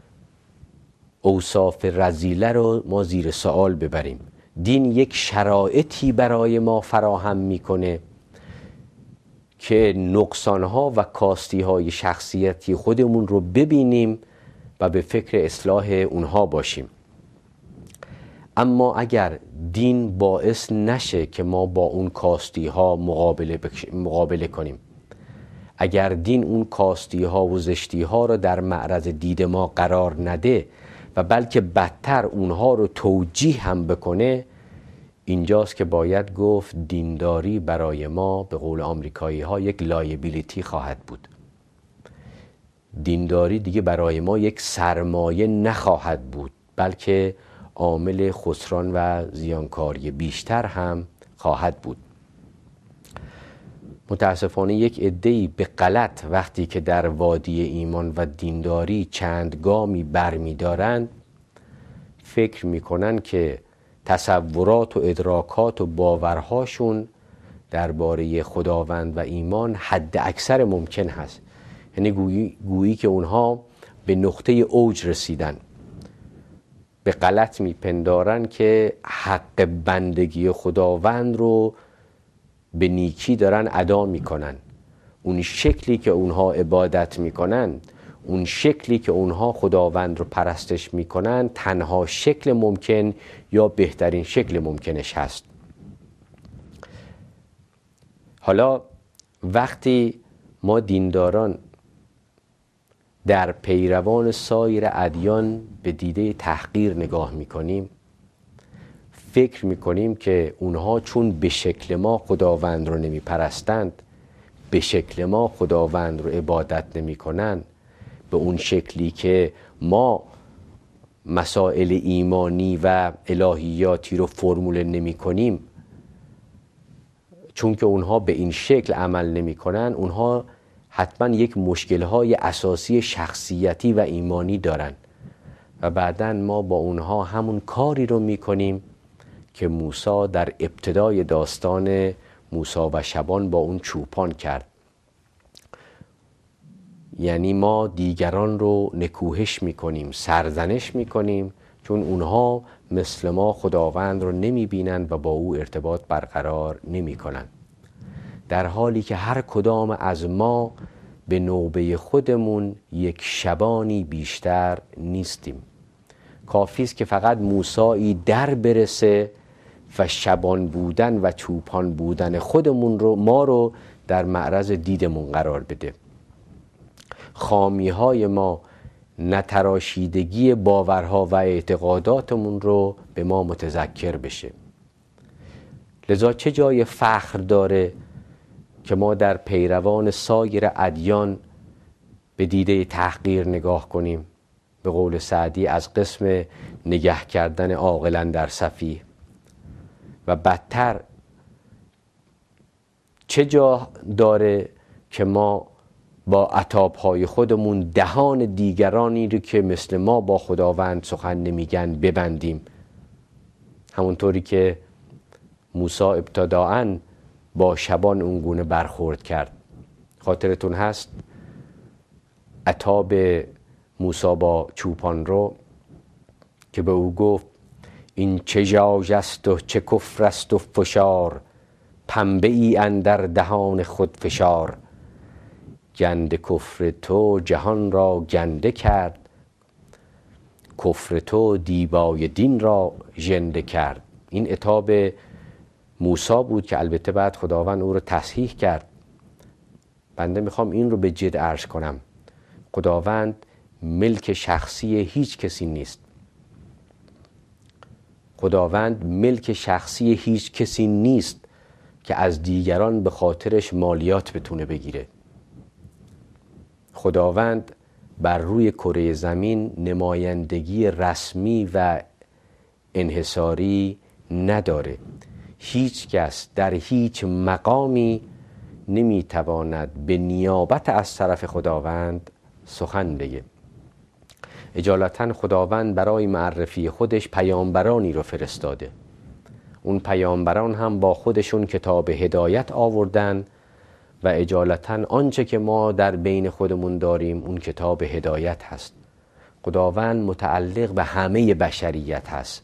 اوصاف رذیله رو ما زیر سوال ببریم. دین یک شرایطی برای ما فراهم میکنه که نقصانها و کاستیهای شخصیتی خودمون رو ببینیم و به فکر اصلاح اونها باشیم. اما اگر دین باعث نشه که ما با اون کاستیها مقابله, بکش... مقابله کنیم، اگر دین اون کاستیها و زشتیها رو در معرض دید ما قرار نده و بلکه بدتر اونها رو توجیه هم بکنه، اینجاست که باید گفت دینداری برای ما به قول آمریکایی ها یک لایبیلیتی خواهد بود. دینداری دیگه برای ما یک سرمایه نخواهد بود، بلکه عامل خسران و زیانکاری بیشتر هم خواهد بود. متاسفانه یک عده‌ای به غلط وقتی که در وادی ایمان و دینداری چند گامی برمی دارند، فکر میکنن که تصورات و ادراکات و باورهاشون درباره خداوند و ایمان حد اکثر ممکن هست. یعنی گویی, گویی که اونها به نقطه اوج رسیدن. به غلط میپندارن که حق بندگی خداوند رو به نیکی دارن ادا میکنن. اون شکلی که اونها عبادت میکنن، اون شکلی که اونها خداوند رو پرستش میکنن، تنها شکل ممکن یا بهترین شکل ممکنش هست. حالا وقتی ما دینداران در پیروان سایر ادیان به دیده تحقیر نگاه میکنیم، فکر میکنیم که اونها چون به شکل ما خداوند رو نمی پرستند، به شکل ما خداوند رو عبادت نمی کنند، به اون شکلی که ما مسائل ایمانی و الهیاتی رو فرموله نمی کنیم، چون که اونها به این شکل عمل نمی کنن، اونها حتما یک مشکل‌های اساسی شخصیتی و ایمانی دارن و بعداً ما با اونها همون کاری رو میکنیم که موسی در ابتدای داستان موسی و شبان با اون چوپان کرد. یعنی ما دیگران رو نکوهش میکنیم، سرزنش میکنیم، چون اونها مثل ما خداوند رو نمیبینن و با او ارتباط برقرار نمیکنن، در حالی که هر کدام از ما به نوبه خودمون یک شبانی بیشتر نیستیم. کافی است که فقط موسی در برسه و شبان بودن و چوپان بودن خودمون رو ما رو در معرض دیدمون قرار بده. خامی های ما، نتراشیدگی باورها و اعتقاداتمون رو به ما متذکر بشه. لذا چه جای فخر داره که ما در پیروان سایر ادیان به دیده تحقیر نگاه کنیم، به قول سعدی از قسم نگه کردن عاقلا در صفی. و بدتر چه جا داره که ما با عتاب‌های خودمون دهان دیگرانی رو که مثل ما با خداوند سخن نمیگن ببندیم، همونطوری که موسی ابتداعاً با شبان اونگونه برخورد کرد. خاطرتون هست عتاب موسی با چوپان رو که به او گفت این چه ژاژ است و چه کفر است و فشار، پنبه ای اندر دهان خود فشار. گند کفر تو جهان را گنده کرد، کفر تو دیبای دین را ژنده کرد. این عتاب موسی بود که البته بعد خداوند او رو تصحیح کرد. بنده میخوام این رو به جد عرض کنم. خداوند ملک شخصی هیچ کسی نیست. خداوند ملک شخصی هیچ کسی نیست که از دیگران به خاطرش مالیات بتونه بگیره. خداوند بر روی کره زمین نمایندگی رسمی و انحصاری نداره. هیچ کس در هیچ مقامی نمیتواند به نیابت از طرف خداوند سخن بگه. اجالتا خداوند برای معرفی خودش پیامبرانی رو فرستاده. اون پیامبران هم با خودشون کتاب هدایت آوردن و اجالتا آنچه که ما در بین خودمون داریم اون کتاب هدایت هست. خداوند متعلق به همه بشریت هست.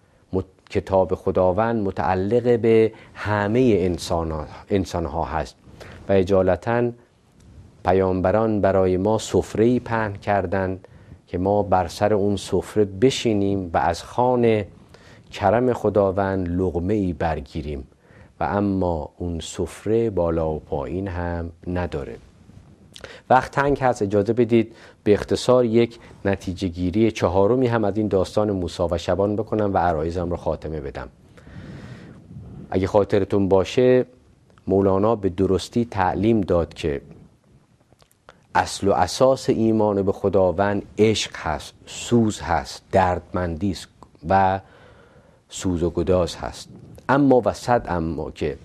کتاب خداوند متعلق به همه انسان ها, انسان ها هست. و اجالتا پیامبران برای ما سفره‌ای پهن کردند که ما بر سر اون سفره بشینیم و از خوان کرم خداوند لقمه‌ای برگیریم و اما اون سفره بالا و پایین هم نداره. وقت تنگ هست، اجازه بدید به اختصار یک نتیجه گیری چهارمی هم از این داستان موسی و شبان بکنم و عرایزم رو خاتمه بدم. اگه خاطرتون باشه مولانا به درستی تعلیم داد که اصل و اساس ایمان به خداوند عشق هست، سوز هست، دردمندی است و سوز و گداز هست. اما و صد اما که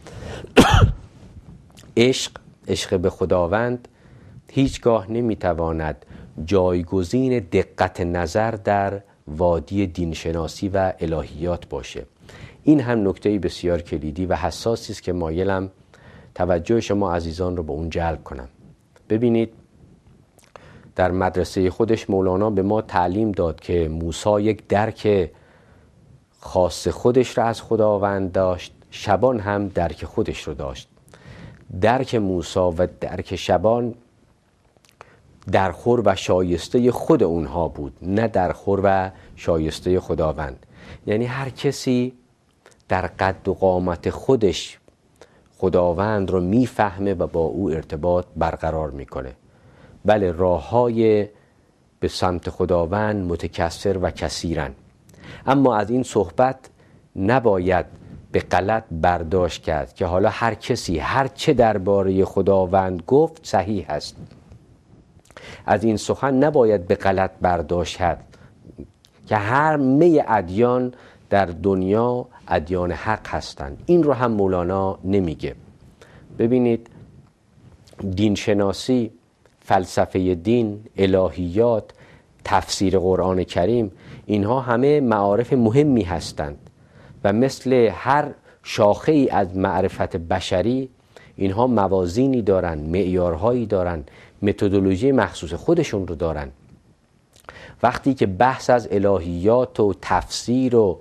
عشق عشق به خداوند هیچگاه نمیتواند جایگزین دقت نظر در وادی دینشناسی و الهیات باشه. این هم نکته بسیار کلیدی و حساسی است که مایلم توجه شما عزیزان رو به اون جلب کنم. ببینید در مدرسه خودش مولانا به ما تعلیم داد که موسی یک درک خاص خودش را از خداوند داشت، شبان هم درک خودش رو داشت. درک موسی و درک شبان درخور و شایسته خود اونها بود، نه درخور و شایسته خداوند. یعنی هر کسی در قد و قامت خودش خداوند رو میفهمه و با او ارتباط برقرار میکنه. بله، راه‌های به سمت خداوند متکثر و کثیرن، اما از این صحبت نباید به غلط برداشت کرد که حالا هر کسی هر چه درباره خداوند گفت صحیح است. از این سخن نباید به غلط برداشت کرد که همه ادیان در دنیا ادیان حق هستند. این رو هم مولانا نمیگه. ببینید دینشناسی، فلسفه دین، الهیات، تفسیر قرآن کریم، اینها همه معارف مهمی هستند و مثل هر شاخه ای از معرفت بشری اینها موازینی دارن، معیارهایی دارن، متدولوژی مخصوص خودشون رو دارن. وقتی که بحث از الهیات و تفسیر و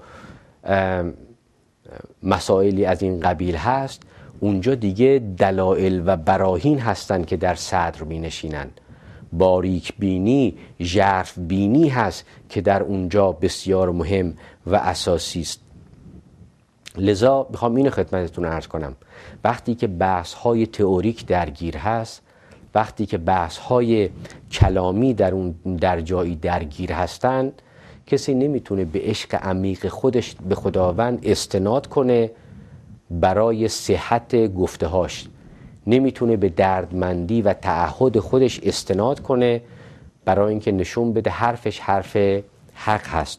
مسائلی از این قبیل هست، اونجا دیگه دلائل و براهین هستن که در صدر می نشینن. باریک بینی، ژرف بینی هست که در اونجا بسیار مهم و اساسی است. لذا میخوام اینو خدمتتون عرض کنم، وقتی که بحث های تئوریک درگیر هست، وقتی که بحث های کلامی در اون در جایی درگیر هستند، کسی نمیتونه به عشق عمیق خودش به خداوند استناد کنه برای صحت گفتهاش، نمیتونه به دردمندی و تعهد خودش استناد کنه برای اینکه نشون بده حرفش حرف حق هست.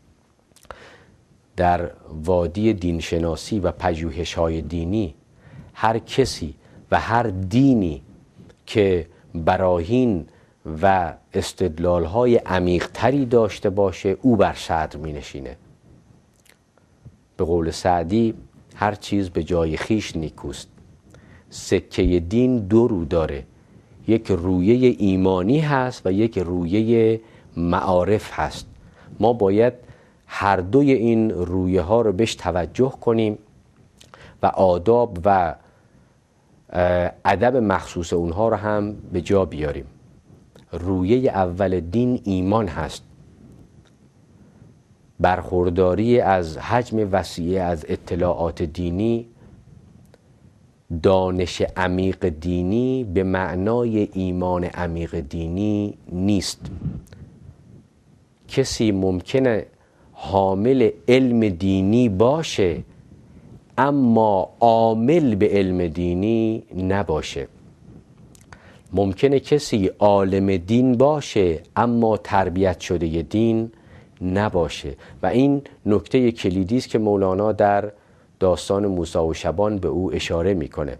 در وادی دینشناسی و پژوهش‌های دینی هر کسی و هر دینی که براهین و استدلال‌های عمیق‌تری داشته باشه او بر صدر می‌نشینه. به قول سعدی هر چیز به جای خیش نیکوست. سکه دین دو رو داره، یک رویه ایمانی هست و یک رویه معارف هست. ما باید هر دوی این رویه ها رو بهش توجه کنیم و آداب و ادب مخصوص اونها رو هم به جا بیاریم. رویه اول دین ایمان هست، برخورداری از حجم وسیع از اطلاعات دینی. دانش عمیق دینی به معنای ایمان عمیق دینی نیست. کسی ممکنه حامل علم دینی باشه اما عامل به علم دینی نباشه. ممکنه کسی عالم دین باشه اما تربیت شده دین نباشه و این نکته کلیدی است که مولانا در داستان موسی و شبان به او اشاره میکنه.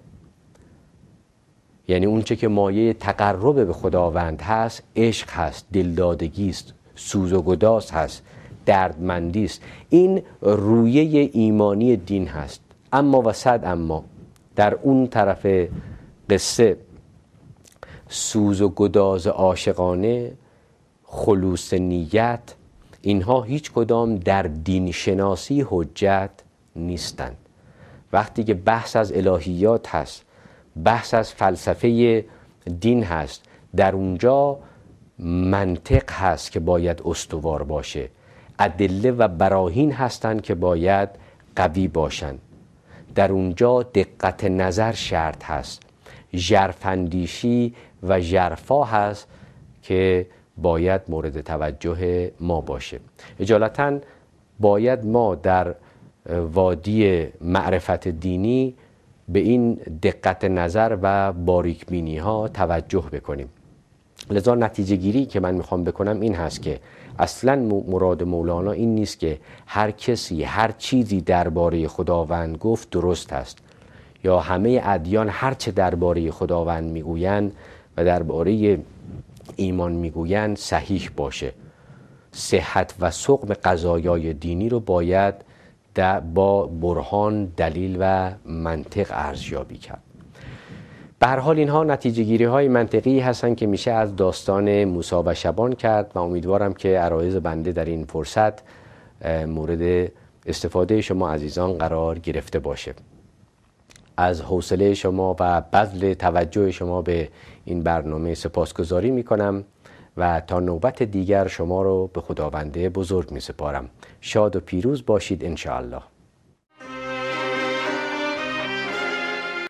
یعنی اونچه که مایه تقرب به خداوند هست عشق هست، دلدادگی است، سوز و گداز هست، دردمندی است. این رویه ایمانی دین هست. اما و صد اما در اون طرف قصه سوز و گداز عاشقانه، خلوص نیت، اینها هیچ کدام در دین شناسی حجت نیستند. وقتی که بحث از الهیات هست، بحث از فلسفه دین هست، در اونجا منطق هست که باید استوار باشه، ادله و براهین هستند که باید قوی باشن، در اونجا دقت نظر شرط هست، ژرفاندیشی و ژرفا هست که باید مورد توجه ما باشه. اجالتا باید ما در وادی معرفت دینی به این دقت نظر و باریکبینی ها توجه بکنیم. لذا نتیجه گیری که من میخوام بکنم این هست که اصلا مراد مولانا این نیست که هر کسی هر چیزی درباره خداوند گفت درست است، یا همه ادیان هر چه درباره خداوند میگویند و درباره ایمان میگویند صحیح باشه. صحت و سقم قضایای دینی رو باید با برهان، دلیل و منطق ارزیابی کرد. به هر حال اینها نتیجه گیری های منطقی هستن که میشه از داستان موسی و شبان کرد و امیدوارم که عرایض بنده در این فرصت مورد استفاده شما عزیزان قرار گرفته باشه. از حوصله شما و بذل توجه شما به این برنامه سپاسگزاری میکنم و تا نوبت دیگر شما رو به خداوند بزرگ می سپارم. شاد و پیروز باشید انشاءالله.